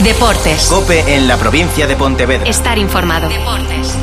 Deportes. COPE en la provincia de Pontevedra. Estar informado. Deportes.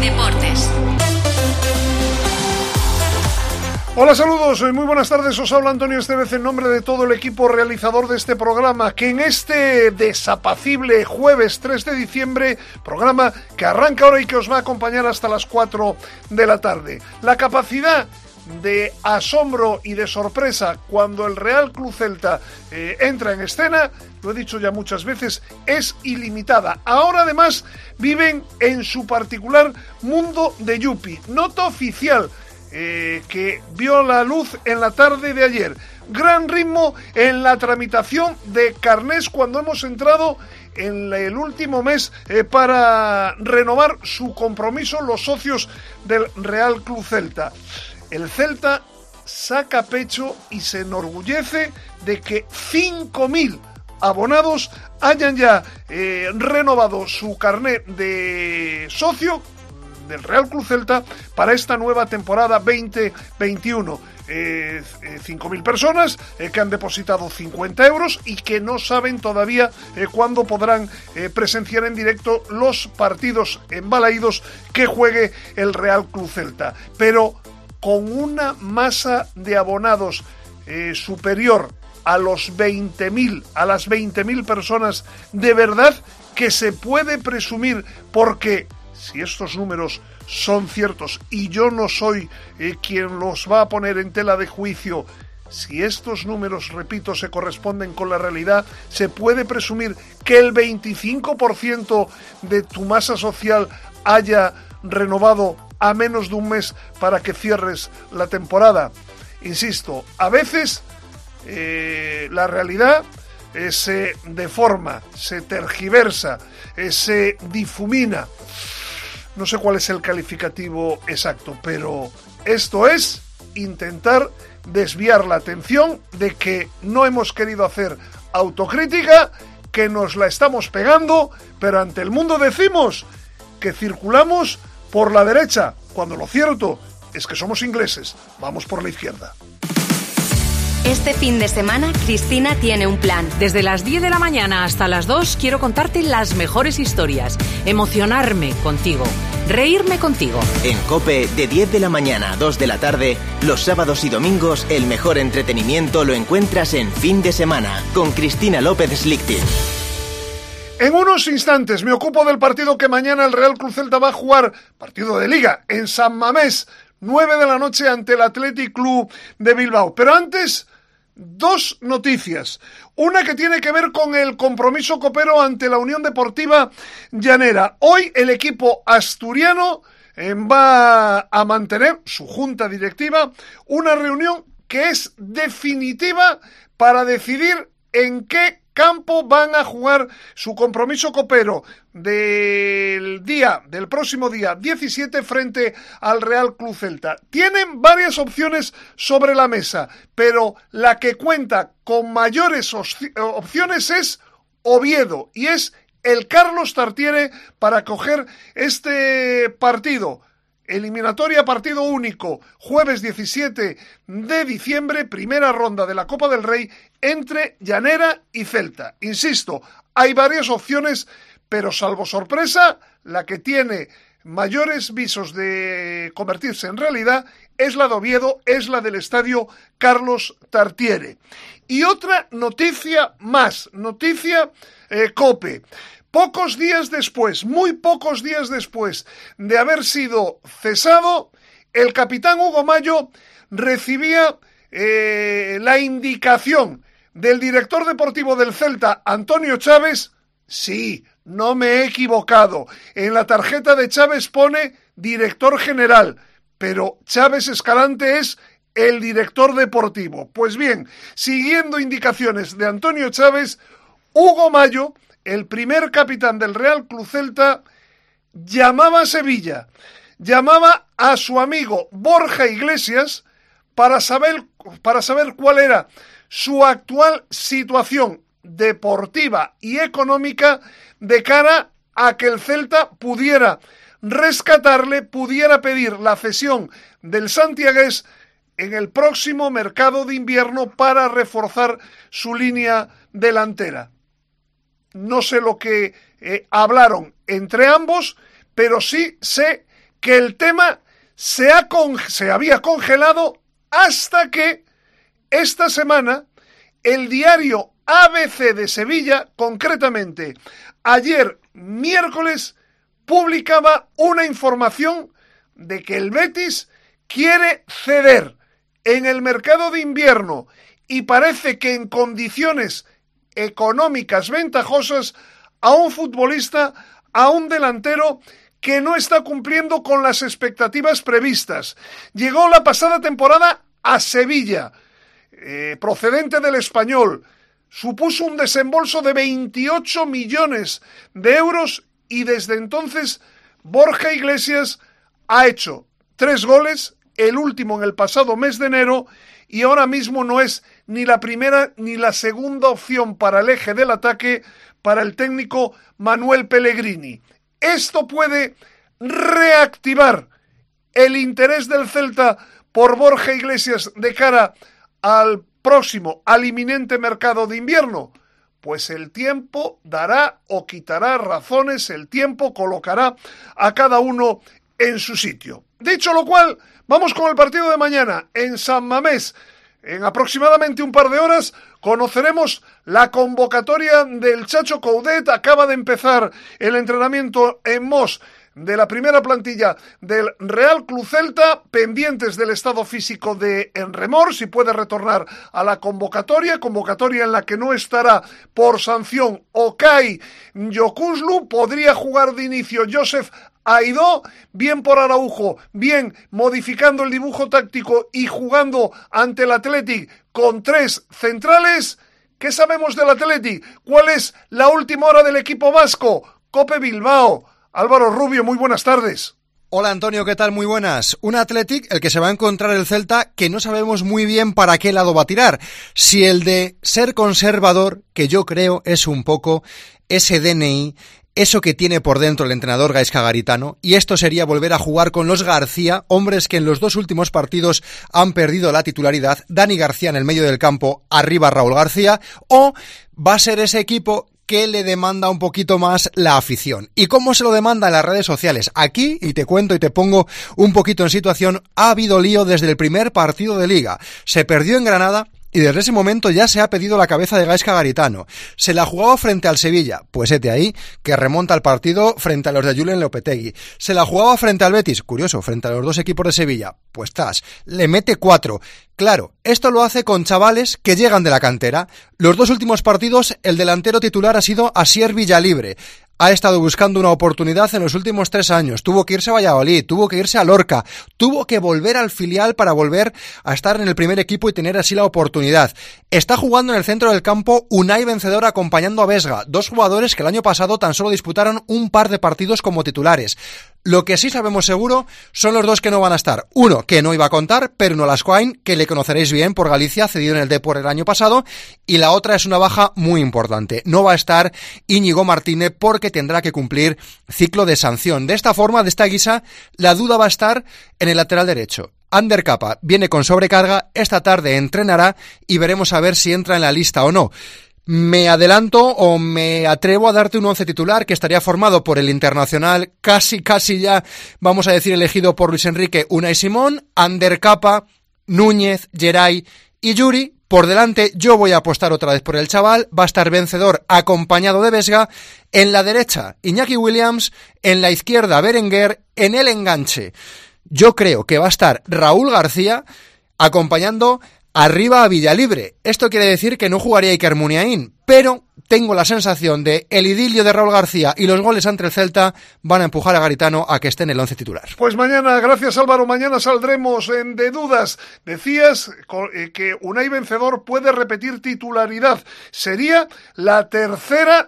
Hola, saludos, muy buenas tardes, os habla Antonio Estevez en nombre de todo el equipo realizador de este programa, que en este desapacible jueves 3 de diciembre, programa que arranca ahora y que os va a acompañar hasta las 4 de la tarde. La capacidad de asombro y de sorpresa cuando el Real Club Celta entra en escena, lo he dicho ya muchas veces, es ilimitada. Ahora además viven en su particular mundo de Yupi, nota oficial que vio la luz en la tarde de ayer. Gran ritmo en la tramitación de carnés cuando hemos entrado en el último mes para renovar su compromiso los socios del Real Club Celta. El Celta saca pecho y se enorgullece de que 5.000 abonados hayan ya renovado su carné de socio del Real Club Celta para esta nueva temporada 2021. 5.000 personas que han depositado 50 euros y que no saben todavía cuándo podrán presenciar en directo los partidos embalaídos que juegue el Real Club Celta. Pero con una masa de abonados superior a los 20.000, a las 20.000 personas, de verdad que se puede presumir, porque si estos números son ciertos, y yo no soy quien los va a poner en tela de juicio, si estos números, repito, se corresponden con la realidad, se puede presumir que el 25% de tu masa social haya renovado a menos de un mes para que cierres la temporada. Insisto, a veces la realidad se deforma, se tergiversa, se difumina. No sé cuál es el calificativo exacto, pero esto es intentar desviar la atención de que no hemos querido hacer autocrítica, que nos la estamos pegando, pero ante el mundo decimos que circulamos por la derecha, cuando lo cierto es que somos ingleses, vamos por la izquierda. Este fin de semana, Cristina tiene un plan. Desde las 10 de la mañana hasta las 2 quiero contarte las mejores historias, emocionarme contigo, reírme contigo. En COPE, de 10 de la mañana a 2 de la tarde, los sábados y domingos, el mejor entretenimiento lo encuentras en Fin de Semana, con Cristina López Slichting. En unos instantes me ocupo del partido que mañana el Real Club Celta va a jugar, partido de Liga, en San Mamés, 9 de la noche ante el Athletic Club de Bilbao. Pero antes, dos noticias. Una que tiene que ver con el compromiso copero ante la Unión Deportiva Llanera. Hoy el equipo asturiano va a mantener su junta directiva, una reunión que es definitiva para decidir en qué campo van a jugar su compromiso copero del próximo día 17 frente al Real Club Celta. Tienen varias opciones sobre la mesa, pero la que cuenta con mayores opciones es Oviedo, y es el Carlos Tartiere para coger este partido. Eliminatoria, partido único, jueves 17 de diciembre, primera ronda de la Copa del Rey entre Llanera y Celta. Insisto, hay varias opciones, pero salvo sorpresa, la que tiene mayores visos de convertirse en realidad es la de Oviedo, es la del estadio Carlos Tartiere. Y otra noticia más, noticia COPE. Pocos días después, muy pocos días después de haber sido cesado, el capitán Hugo Mallo recibía la indicación del director deportivo del Celta, Antonio Chávez. Sí, no me he equivocado. En la tarjeta de Chávez pone director general, pero Chávez Escalante es el director deportivo. Pues bien, siguiendo indicaciones de Antonio Chávez, Hugo Mallo, el primer capitán del Real Club Celta, llamaba a Sevilla, llamaba a su amigo Borja Iglesias para saber cuál era su actual situación deportiva y económica de cara a que el Celta pudiera rescatarle, pudiera pedir la cesión del santiagués en el próximo mercado de invierno para reforzar su línea delantera. no sé lo que hablaron entre ambos, pero sí sé que el tema se había congelado hasta que esta semana el diario ABC de Sevilla, concretamente ayer miércoles, publicaba una información de que el Betis quiere ceder en el mercado de invierno y parece que en condiciones económicas ventajosas a un futbolista, a un delantero que no está cumpliendo con las expectativas previstas. Llegó la pasada temporada a Sevilla, procedente del Español, supuso un desembolso de 28 millones de euros y desde entonces Borja Iglesias ha hecho 3 goles, el último en el pasado mes de enero, y ahora mismo no es ni la primera ni la segunda opción para el eje del ataque para el técnico Manuel Pellegrini. Esto puede reactivar el interés del Celta por Borja Iglesias de cara al inminente mercado de invierno. Pues el tiempo dará o quitará razones, el tiempo colocará a cada uno en su sitio. Dicho lo cual, vamos con el partido de mañana en San Mamés. En aproximadamente un par de horas conoceremos la convocatoria del Chacho Coudet. Acaba de empezar el entrenamiento en Mos de la primera plantilla del Real Club Celta, pendientes del estado físico de Enremor, si puede retornar a la convocatoria en la que no estará por sanción Okay Yokuslu. Podría jugar de inicio Joseph Aidó, bien por Araujo, bien modificando el dibujo táctico y jugando ante el Athletic con 3 centrales. ¿Qué sabemos del Athletic? ¿Cuál es la última hora del equipo vasco? Cope Bilbao. Álvaro Rubio, muy buenas tardes. Hola Antonio, ¿qué tal? Muy buenas. Un Athletic, el que se va a encontrar el Celta, que no sabemos muy bien para qué lado va a tirar. Si el de ser conservador, que yo creo es un poco ese DNI, eso que tiene por dentro el entrenador Gaizka Garitano, y esto sería volver a jugar con los García, hombres que en los 2 últimos partidos han perdido la titularidad, Dani García en el medio del campo, arriba Raúl García, o va a ser ese equipo que le demanda un poquito más la afición. ¿Y cómo se lo demanda en las redes sociales? Aquí, y te cuento y te pongo un poquito en situación, ha habido lío desde el primer partido de Liga. Se perdió en Granada y desde ese momento ya se ha pedido la cabeza de Gaizka Garitano. Se la jugaba frente al Sevilla, pues ahí, que remonta el partido frente a los de Julen Lopetegui. Se la jugaba frente al Betis, curioso, frente a los 2 equipos de Sevilla, pues le mete 4. Claro, esto lo hace con chavales que llegan de la cantera. Los 2 últimos partidos, el delantero titular ha sido Asier Villalibre. Ha estado buscando una oportunidad en los últimos 3 años. Tuvo que irse a Valladolid, tuvo que irse a Lorca, tuvo que volver al filial para volver a estar en el primer equipo y tener así la oportunidad. Está jugando en el centro del campo Unai Vencedor acompañando a Vesga, 2 jugadores que el año pasado tan solo disputaron un par de partidos como titulares. Lo que sí sabemos seguro son los 2 que no van a estar. Uno, que no iba a contar, Pere Olascoain, que le conoceréis bien por Galicia, cedido en el Depor el año pasado, y la otra es una baja muy importante. No va a estar Íñigo Martínez porque tendrá que cumplir ciclo de sanción. De esta forma, de esta guisa, la duda va a estar en el lateral derecho. Ander Capa viene con sobrecarga, esta tarde entrenará y veremos a ver si entra en la lista o no. Me adelanto o me atrevo a darte un 11 titular que estaría formado por el internacional, casi ya, vamos a decir, elegido por Luis Enrique, Unai Simón, Ander Capa, Núñez, Geray y Yuri. Por delante yo voy a apostar otra vez por el chaval, va a estar Vencedor acompañado de Vesga, en la derecha Iñaki Williams, en la izquierda Berenguer, en el enganche yo creo que va a estar Raúl García acompañando arriba a Villalibre. Esto quiere decir que no jugaría Iker Muniain, pero tengo la sensación de el idilio de Raúl García y los goles ante el Celta van a empujar a Garitano a que esté en el 11 titular. Pues mañana, gracias Álvaro, mañana saldremos de dudas. Decías que Unai Vencedor puede repetir titularidad. Sería la tercera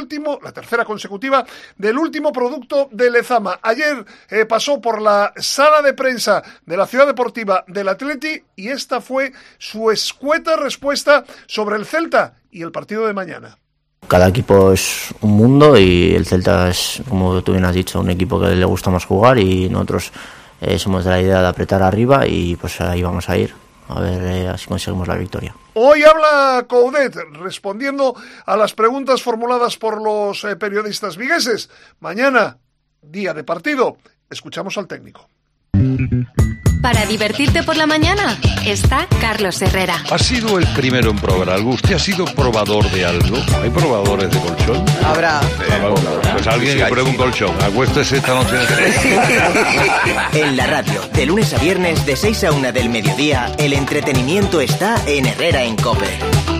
consecutiva del último producto de Lezama. Ayer pasó por la sala de prensa de la Ciudad Deportiva del Athletic y esta fue su escueta respuesta sobre el Celta y el partido de mañana. Cada equipo es un mundo y el Celta es, como tú bien has dicho, un equipo que le gusta más jugar y nosotros somos de la idea de apretar arriba y pues ahí vamos a ir. a ver si conseguimos la victoria. Hoy habla Coudet, respondiendo a las preguntas formuladas por los periodistas vigueses. Mañana, día de partido, escuchamos al técnico. Para divertirte por la mañana, está Carlos Herrera. Ha sido el primero en probar algo. ¿Usted ha sido probador de algo? ¿Hay probadores de colchón? Habrá. Pues alguien que pruebe un colchón. Acuéstese esta noche. En la radio, de lunes a viernes, de 6 a 1 del mediodía, el entretenimiento está en Herrera en COPE.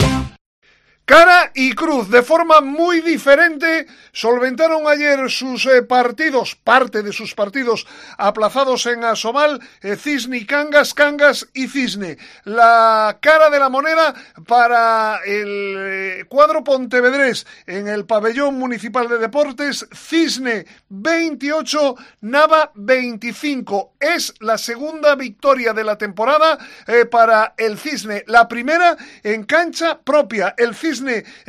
Cara y Cruz, de forma muy diferente, solventaron ayer sus partidos, parte de sus partidos aplazados en Asobal, Cisne y Cangas, Cangas y Cisne. La cara de la moneda para el cuadro pontevedrés en el pabellón municipal de deportes, Cisne 28, Nava 25. Es la segunda victoria de la temporada para el Cisne, la primera en cancha propia. El Cisne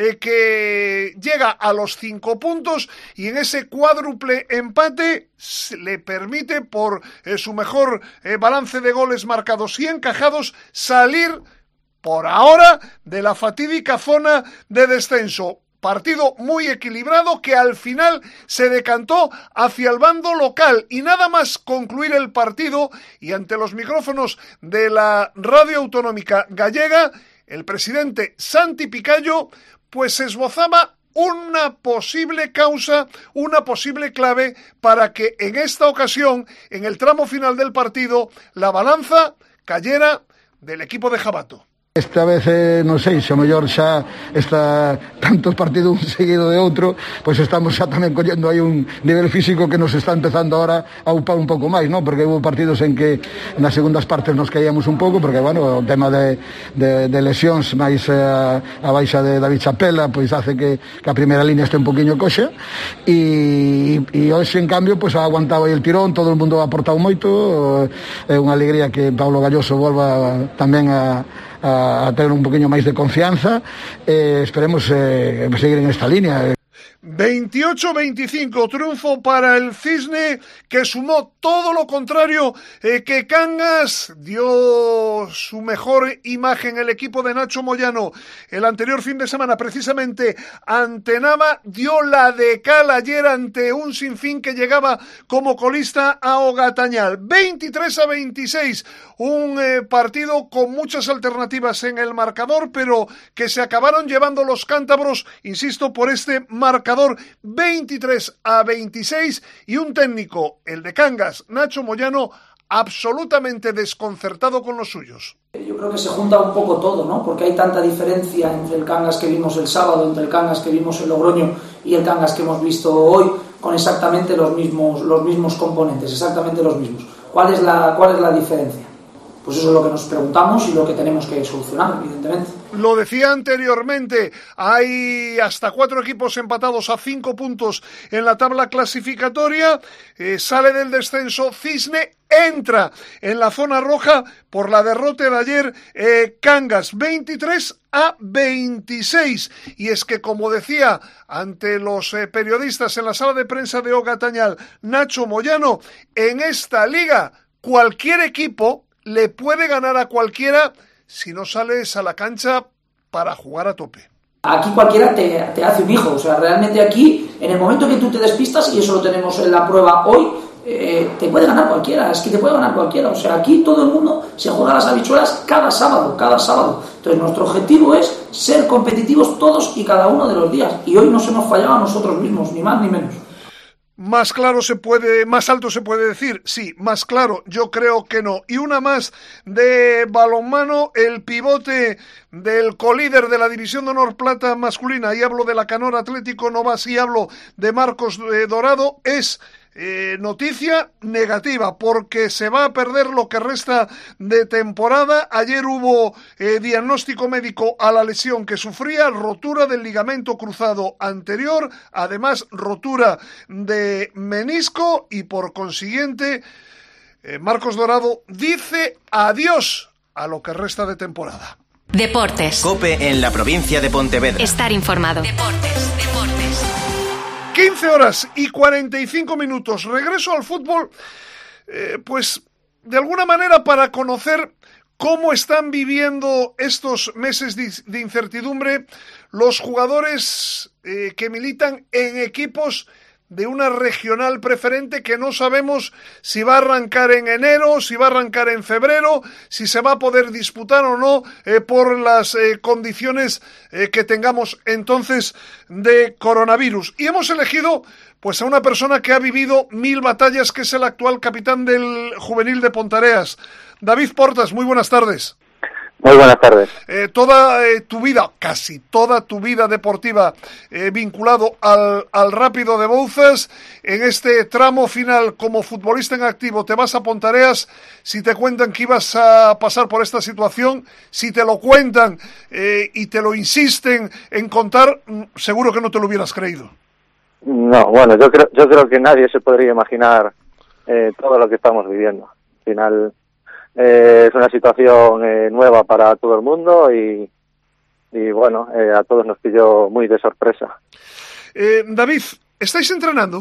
que llega a los 5 puntos y en ese cuádruple empate le permite, por su mejor balance de goles marcados y encajados, salir por ahora de la fatídica zona de descenso. Partido muy equilibrado que al final se decantó hacia el bando local y nada más concluir el partido y ante los micrófonos de la radio autonómica gallega, el presidente Santi Picayo pues esbozaba una posible causa, una posible clave para que en esta ocasión, en el tramo final del partido, la balanza cayera del equipo de Jabato. Esta vez, non sei, se o mellor xa está tantos partidos un seguido de outro, pois estamos xa tamén collendo aí un nivel físico que nos está empezando ahora a upar un pouco máis, non? Porque hubo partidos en que nas segundas partes nos caíamos un pouco, porque, bueno, o tema de lesións máis a baixa de David Chapela, pois hace que a primeira línea este un poquinho coxa, e hoxe, en cambio, pois ha aguantado aí el tirón, todo o mundo ha aportado moito, é unha alegría que Pablo Galloso volva tamén a tener un poquinho máis de confianza, esperemos seguir en esta línea. 28-25, triunfo para el Cisne, que sumó todo lo contrario que Cangas. Dio su mejor imagen el equipo de Nacho Moyano el anterior fin de semana, precisamente ante Nava. Dio la de cal ayer ante un sinfín que llegaba como colista a Ogatañal. 23-26, un partido con muchas alternativas en el marcador, pero que se acabaron llevando los cántabros, insisto, por este marcador 23-26, y un técnico, el de Cangas, Nacho Moyano, absolutamente desconcertado con los suyos. Yo creo que se junta un poco todo, ¿no? Porque hay tanta diferencia entre el Cangas que vimos el sábado, entre el Cangas que vimos en Logroño y el Cangas que hemos visto hoy, con exactamente los mismos componentes, exactamente los mismos. ¿Cuál es la diferencia? Pues eso es lo que nos preguntamos y lo que tenemos que solucionar, evidentemente. Lo decía anteriormente, hay hasta 4 equipos empatados a 5 puntos en la tabla clasificatoria. Sale del descenso Cisne, entra en la zona roja por la derrota de ayer Cangas, 23-26. Y es que, como decía ante los periodistas en la sala de prensa de Ogatañal, Nacho Moyano, en esta liga cualquier equipo le puede ganar a cualquiera si no sales a la cancha para jugar a tope. Aquí cualquiera te hace un hijo, o sea, realmente aquí, en el momento que tú te despistas, y eso lo tenemos en la prueba hoy, te puede ganar cualquiera, es que te puede ganar cualquiera, o sea, aquí todo el mundo se juega las habichuelas cada sábado. Entonces nuestro objetivo es ser competitivos todos y cada uno de los días, y hoy nos hemos fallado a nosotros mismos, ni más ni menos. Más claro se puede, más alto se puede decir, sí, más claro, yo creo que no. Y una más de balonmano, el pivote del colíder de la División de Honor Plata masculina, y hablo de la Canor Atlético Novas y hablo de Marcos Dorado, es noticia negativa, porque se va a perder lo que resta de temporada. Ayer hubo diagnóstico médico a la lesión que sufría, rotura del ligamento cruzado anterior, además rotura de menisco, y por consiguiente Marcos Dorado dice adiós a lo que resta de temporada. Deportes. COPE en la provincia de Pontevedra. Estar informado. Deportes. 15 horas y 45 minutos. Regreso al fútbol, pues de alguna manera para conocer ¿Cómo están viviendo estos meses de incertidumbre los jugadores que militan en equipos de una regional preferente que no sabemos si va a arrancar en enero, si va a arrancar en febrero, si se va a poder disputar o no por las condiciones que tengamos entonces de coronavirus? Y hemos elegido pues a una persona que ha vivido 1000 batallas, que es el actual capitán del juvenil de Pontareas. David Portas, muy buenas tardes. Muy buenas tardes. Toda tu vida, casi toda tu vida deportiva vinculado al Rápido de Bouzas. En este tramo final como futbolista en activo te vas a Pontareas. Si te cuentan que ibas a pasar por esta situación, si te lo cuentan y te lo insisten en contar, seguro que no te lo hubieras creído. No, bueno, yo creo que nadie se podría imaginar todo lo que estamos viviendo. Al final es una situación nueva para todo el mundo y bueno, a todos nos pilló muy de sorpresa. David, ¿estáis entrenando?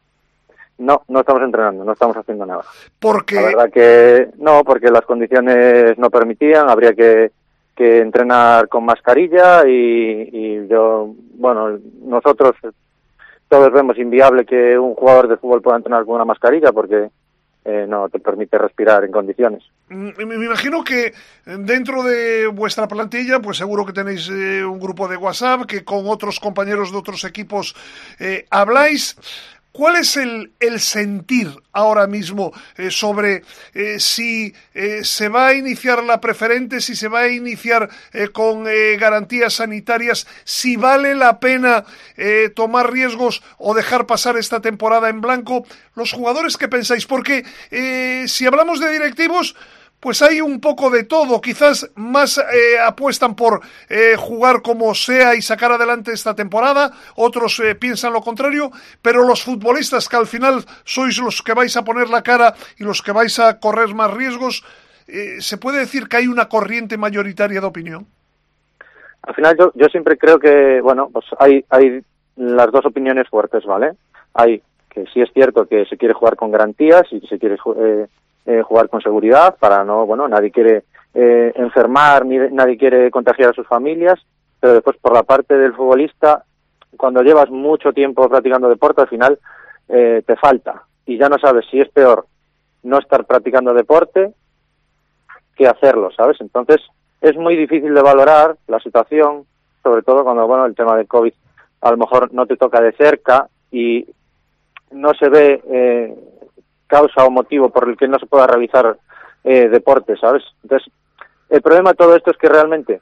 No estamos entrenando, no estamos haciendo nada. ¿Por qué? La verdad que no, porque las condiciones no permitían, habría que entrenar con mascarilla y yo, bueno, nosotros todos vemos inviable que un jugador de fútbol pueda entrenar con una mascarilla porque no te permite respirar en condiciones. Me imagino que dentro de vuestra plantilla, pues seguro que tenéis un grupo de WhatsApp, que con otros compañeros de otros equipos habláis. ¿Cuál es el sentir ahora mismo sobre si se va a iniciar la preferente, si se va a iniciar con garantías sanitarias, si vale la pena tomar riesgos o dejar pasar esta temporada en blanco? Los jugadores, ¿qué pensáis? Porque si hablamos de directivos, pues hay un poco de todo. Quizás más apuestan por jugar como sea y sacar adelante esta temporada. Otros piensan lo contrario. Pero los futbolistas, que al final sois los que vais a poner la cara y los que vais a correr más riesgos, ¿se puede decir que hay una corriente mayoritaria de opinión? Al final yo siempre creo que, bueno, pues hay las dos opiniones fuertes, ¿vale? Hay que sí es cierto que se quiere jugar con garantías y se quiere jugar con seguridad para no, bueno, nadie quiere enfermar, ni nadie quiere contagiar a sus familias, pero después por la parte del futbolista, cuando llevas mucho tiempo practicando deporte, al final te falta y ya no sabes si es peor no estar practicando deporte que hacerlo, ¿sabes? Entonces es muy difícil de valorar la situación, sobre todo cuando, bueno, el tema del COVID a lo mejor no te toca de cerca y no se ve causa o motivo por el que no se pueda realizar deporte, ¿sabes? Entonces, el problema de todo esto es que realmente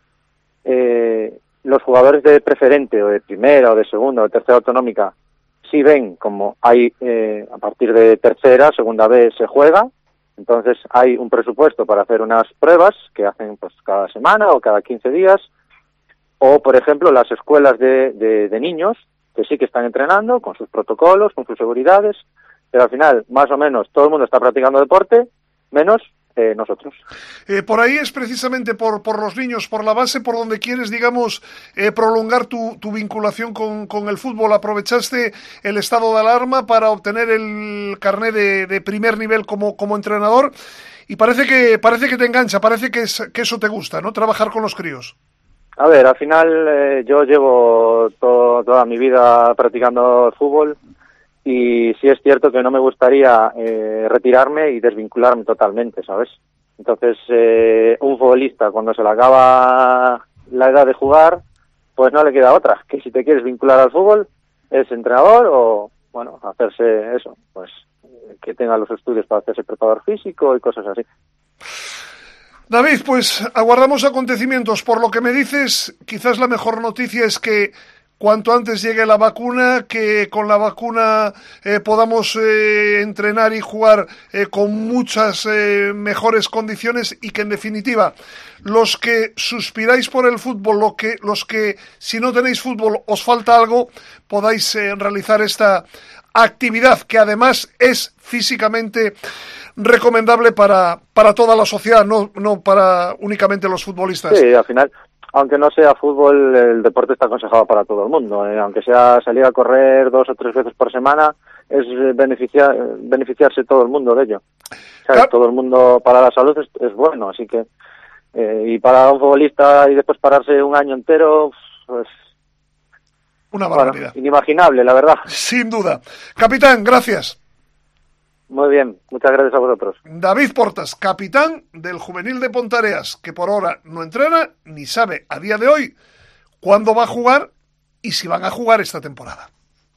los jugadores de preferente o de primera o de segunda o de tercera autonómica sí ven como hay a partir de tercera, segunda vez se juega, entonces hay un presupuesto para hacer unas pruebas que hacen pues cada semana o cada 15 días, o por ejemplo las escuelas de niños que sí que están entrenando con sus protocolos, con sus seguridades, pero al final, más o menos, todo el mundo está practicando deporte, menos nosotros. Por ahí es precisamente por los niños, por la base, por donde quieres, digamos, prolongar tu vinculación con el fútbol. Aprovechaste el estado de alarma para obtener el carné de primer nivel como entrenador y parece que te engancha, parece que eso te gusta, ¿no? Trabajar con los críos. A ver, al final yo llevo toda mi vida practicando fútbol. Y sí es cierto que no me gustaría retirarme y desvincularme totalmente, ¿sabes? Entonces, un futbolista, cuando se le acaba la edad de jugar, pues no le queda otra. Que si te quieres vincular al fútbol, es entrenador o, bueno, hacerse eso, pues que tenga los estudios para hacerse preparador físico y cosas así. David, pues aguardamos acontecimientos. Por lo que me dices, quizás la mejor noticia es que cuanto antes llegue la vacuna, que con la vacuna podamos entrenar y jugar con muchas mejores condiciones y que en definitiva los que suspiráis por el fútbol, los que si no tenéis fútbol os falta algo, podáis realizar esta actividad que además es físicamente recomendable para toda la sociedad, no para únicamente los futbolistas. Sí, al final aunque no sea fútbol, el deporte está aconsejado para todo el mundo. Aunque sea salir a correr 2 o 3 veces por semana, es beneficiarse todo el mundo de ello. ¿Sabes? Todo el mundo para la salud es bueno, así que y para un futbolista y después pararse un año entero, pues una barbaridad. Bueno, inimaginable, la verdad. Sin duda. Capitán, gracias. Muy bien, muchas gracias a vosotros. David Portas, capitán del Juvenil de Pontareas, que por ahora no entrena ni sabe a día de hoy cuándo va a jugar y si van a jugar esta temporada.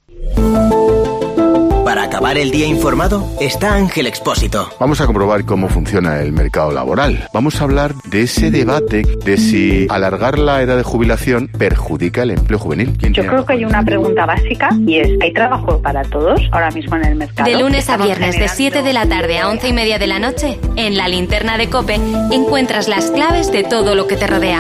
Para acabar el día informado está Ángel Expósito. Vamos a comprobar cómo funciona el mercado laboral. Vamos a hablar de ese debate de si alargar la edad de jubilación perjudica el empleo juvenil. Yo creo que hay una pregunta básica y es, ¿hay trabajo para todos ahora mismo en el mercado? De lunes a viernes de 7 de la tarde a 11:30 de la noche, en la Linterna de COPE encuentras las claves de todo lo que te rodea.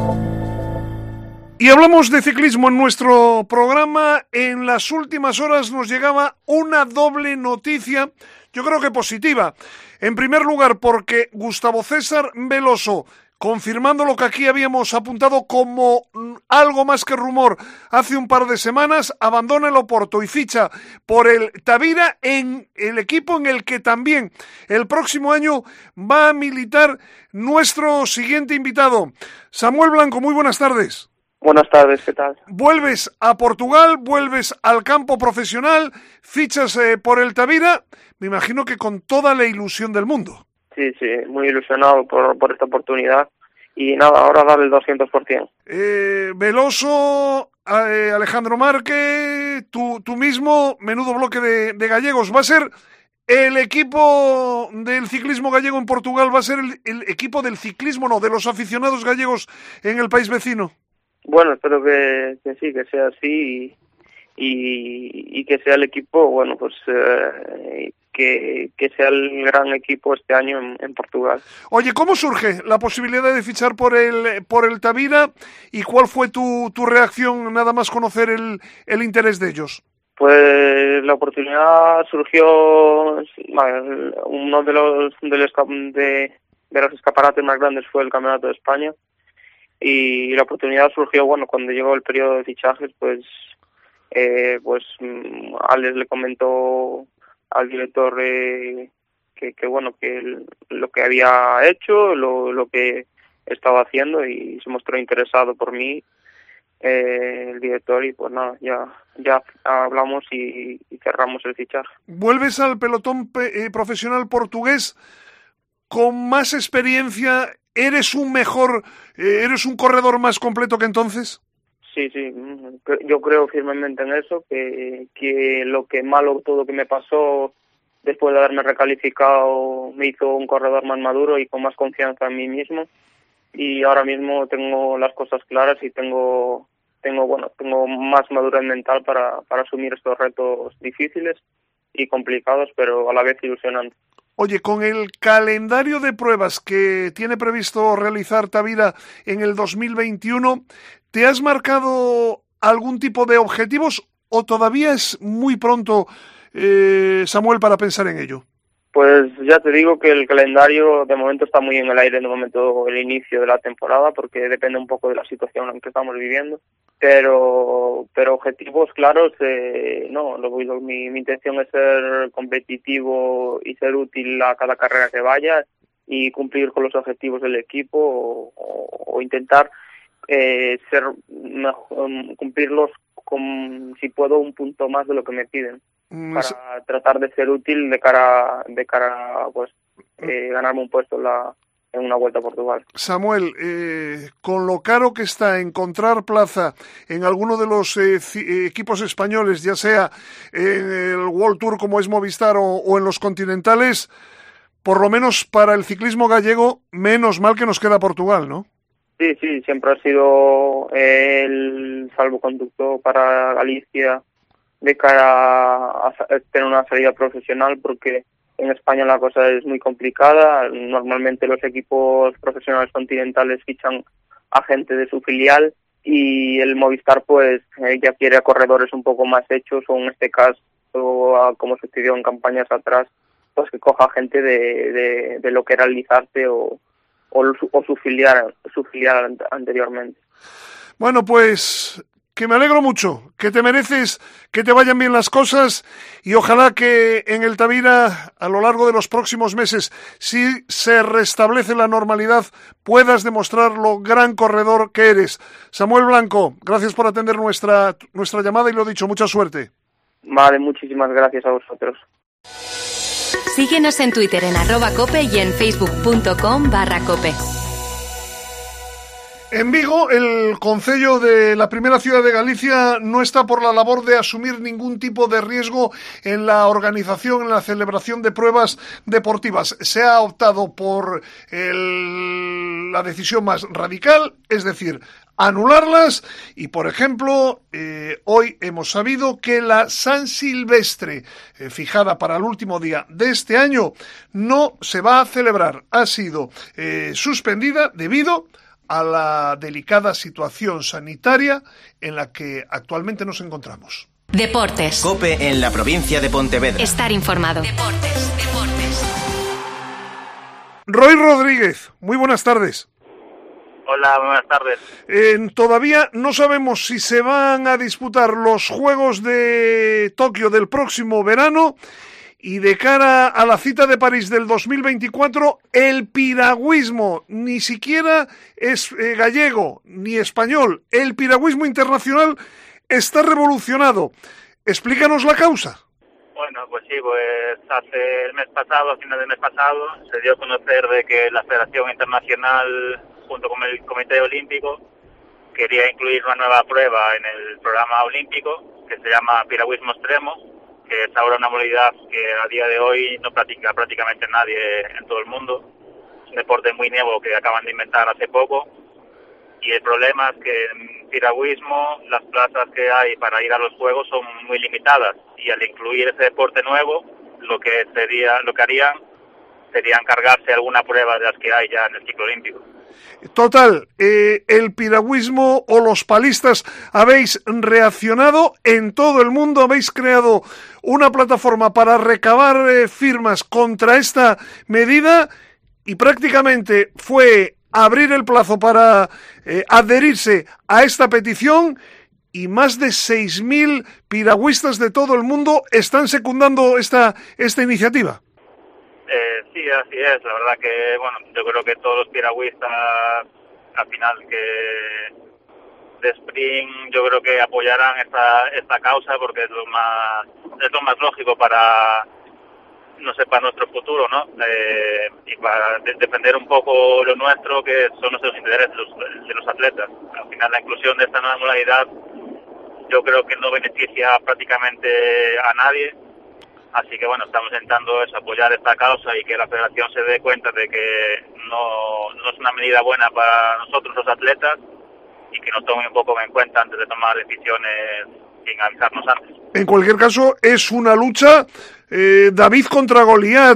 Y hablamos de ciclismo en nuestro programa. En las últimas horas nos llegaba una doble noticia, yo creo que positiva. En primer lugar, porque Gustavo César Veloso, confirmando lo que aquí habíamos apuntado como algo más que rumor hace un par de semanas, abandona el Oporto y ficha por el Tavira, en el equipo en el que también el próximo año va a militar nuestro siguiente invitado. Samuel Blanco, muy buenas tardes. Buenas tardes, ¿qué tal? Vuelves a Portugal, vuelves al campo profesional, fichas por el Tavira, me imagino que con toda la ilusión del mundo. Sí, muy ilusionado por esta oportunidad y nada, ahora dar el 200%. Veloso, Alejandro Márquez, tú mismo, menudo bloque de gallegos. Va a ser el equipo del ciclismo gallego en Portugal, va a ser el equipo del ciclismo, no, de los aficionados gallegos en el país vecino. Bueno, espero que sí, que sea así y que sea el equipo, bueno, pues que sea el gran equipo este año en Portugal. Oye, ¿cómo surge la posibilidad de fichar por el Tavira y cuál fue tu reacción nada más conocer el interés de ellos? Pues la oportunidad surgió, uno de los escaparates más grandes fue el Campeonato de España. Y la oportunidad surgió, bueno, cuando llegó el periodo de fichajes, pues Alex le comentó al director que lo que había hecho, lo que estaba haciendo, y se mostró interesado por mí el director, y pues nada, ya hablamos y cerramos el fichaje. ¿Vuelves al pelotón profesional portugués con más experiencia? ¿Eres un corredor más completo que entonces? Sí, yo creo firmemente en eso, que lo que malo todo que me pasó después de haberme recalificado me hizo un corredor más maduro y con más confianza en mí mismo, y ahora mismo tengo las cosas claras y tengo más madurez mental para asumir estos retos difíciles y complicados, pero a la vez ilusionantes. Oye, con el calendario de pruebas que tiene previsto realizar Tavira en el 2021, ¿te has marcado algún tipo de objetivos o todavía es muy pronto, Samuel, para pensar en ello? Pues ya te digo que el calendario de momento está muy en el aire, de momento el inicio de la temporada, porque depende un poco de la situación en que estamos viviendo. Pero objetivos claros, no. Mi intención es ser competitivo y ser útil a cada carrera que vaya y cumplir con los objetivos del equipo o intentar cumplirlos con, si puedo, un punto más de lo que me piden, para tratar de ser útil de cara a ganarme un puesto en una Vuelta a Portugal. Samuel, con lo caro que está encontrar plaza en alguno de los equipos españoles, ya sea en el World Tour como es Movistar o en los continentales, por lo menos para el ciclismo gallego, menos mal que nos queda Portugal, ¿no? Sí, siempre ha sido el salvoconducto para Galicia de cara a tener una salida profesional, porque en España la cosa es muy complicada. Normalmente los equipos profesionales continentales fichan a gente de su filial y el Movistar pues ya quiere a corredores un poco más hechos, o en este caso, como sucedió en campañas atrás, pues que coja gente de lo que era el Lizarte o su filial anteriormente. Bueno, pues que me alegro mucho, que te mereces que te vayan bien las cosas y ojalá que en el Tavira a lo largo de los próximos meses, si se restablece la normalidad, puedas demostrar lo gran corredor que eres. Samuel Blanco, gracias por atender nuestra llamada y lo dicho, mucha suerte. Vale, muchísimas gracias a vosotros. Síguenos en Twitter en @cope y en facebook.com/cope. En Vigo, el concello de la primera ciudad de Galicia no está por la labor de asumir ningún tipo de riesgo en la organización, en la celebración de pruebas deportivas. Se ha optado por la decisión más radical, es decir, anularlas y, por ejemplo, hoy hemos sabido que la San Silvestre, fijada para el último día de este año, no se va a celebrar. Ha sido suspendida debido a la delicada situación sanitaria en la que actualmente nos encontramos. Deportes. COPE en la provincia de Pontevedra. Estar informado. Deportes. Roy Rodríguez, muy buenas tardes. Hola, buenas tardes. Todavía no sabemos si se van a disputar los Juegos de Tokio del próximo verano y de cara a la cita de París del 2024, el piragüismo ni siquiera es gallego ni español. El piragüismo internacional está revolucionado. Explícanos la causa. Bueno, pues sí, pues hace el mes pasado, a finales del mes pasado, se dio a conocer de que la Federación Internacional, junto con el Comité Olímpico, quería incluir una nueva prueba en el programa olímpico que se llama piragüismo extremo, que es ahora una modalidad que a día de hoy no practica prácticamente nadie en todo el mundo. Es un deporte muy nuevo que acaban de inventar hace poco. Y el problema es que en piragüismo las plazas que hay para ir a los Juegos son muy limitadas. Y al incluir ese deporte nuevo, lo que harían sería encargarse alguna prueba de las que hay ya en el ciclo olímpico. Total, el piragüismo o los palistas habéis reaccionado en todo el mundo, habéis creado una plataforma para recabar firmas contra esta medida y prácticamente fue abrir el plazo para adherirse a esta petición y más de 6.000 piragüistas de todo el mundo están secundando esta iniciativa. Sí, así es. La verdad que, bueno, yo creo que todos los piragüistas, al final, que de sprint, yo creo que apoyarán esta causa porque es lo más lógico para nuestro futuro, ¿no? Y para defender un poco lo nuestro, que son nuestros intereses de los atletas. Al final, la inclusión de esta nueva modalidad, yo creo que no beneficia prácticamente a nadie. Así que bueno, estamos intentando apoyar esta causa y que la federación se dé cuenta de que no es una medida buena para nosotros los atletas y que nos tomen un poco en cuenta antes de tomar decisiones sin avisarnos antes. En cualquier caso, es una lucha David contra Goliat,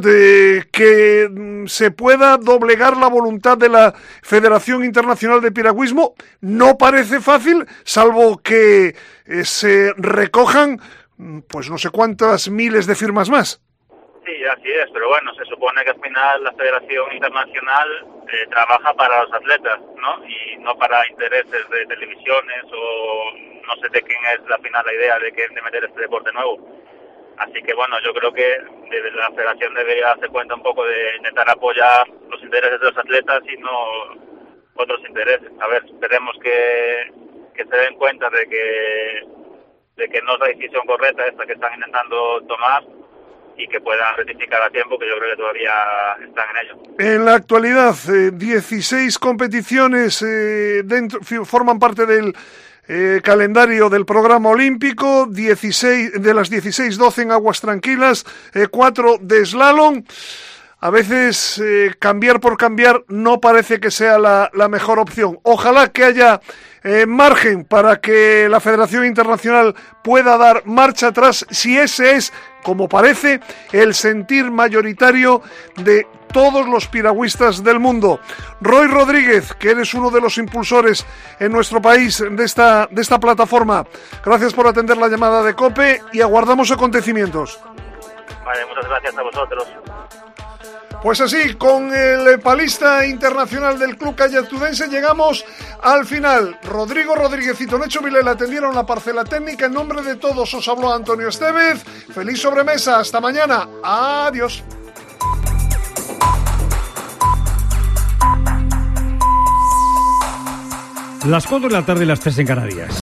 que se pueda doblegar la voluntad de la Federación Internacional de Piragüismo. No parece fácil, salvo que se recojan pues no sé cuántas miles de firmas más. Sí, así es, pero bueno, se supone que al final la Federación Internacional trabaja para los atletas, ¿no? Y no para intereses de televisiones o no sé de quién es al final la idea de meter este deporte nuevo. Así que bueno, yo creo que la Federación debería darse cuenta un poco de intentar apoyar los intereses de los atletas y no otros intereses. A ver, esperemos que se den cuenta de que no es la decisión correcta esta que están intentando tomar y que puedan rectificar a tiempo, que yo creo que todavía están en ello. En la actualidad, 16 competiciones forman parte del calendario del programa olímpico, 16 de las 16, 12 en aguas tranquilas, 4 de slalom. A veces cambiar por cambiar no parece que sea la mejor opción. Ojalá que haya margen para que la Federación Internacional pueda dar marcha atrás, si ese es, como parece, el sentir mayoritario de todos los piragüistas del mundo. Roy Rodríguez, que eres uno de los impulsores en nuestro país de esta plataforma, gracias por atender la llamada de COPE y aguardamos acontecimientos. Vale, muchas gracias a vosotros. Pues así, con el palista internacional del club callatudense llegamos al final. Rodrigo Rodríguez y Tonecho Vilela atendieron la parcela técnica. En nombre de todos os habló Antonio Estevez. Feliz sobremesa, hasta mañana. Adiós. Las 4 de la tarde y las 3 en Canarias.